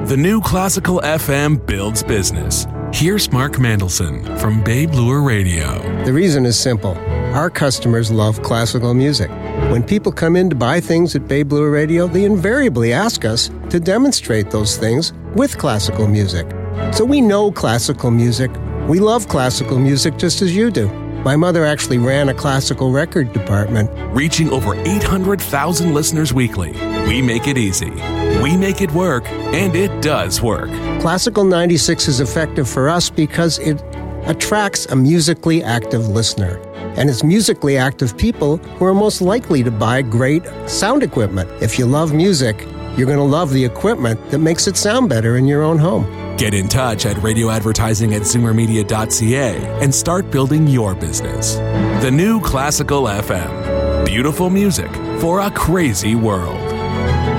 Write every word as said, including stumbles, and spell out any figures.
The new Classical F M builds business. Here's Mark Mandelson from Bay Bluer Radio. The reason is simple. Our customers love classical music. When people come in to buy things at Bay Bluer Radio, they invariably ask us to demonstrate those things with classical music. So we know classical music. We love classical music just as you do. My mother actually ran a classical record department. Reaching over eight hundred thousand listeners weekly. We make it easy. We make it work, and it does work. Classical ninety-six is effective for us because it attracts a musically active listener. And it's musically active people who are most likely to buy great sound equipment. If you love music, you're going to love the equipment that makes it sound better in your own home. Get in touch at radio advertising at zoomer media dot c a and start building your business. The new Classical F M. Beautiful music for a crazy world.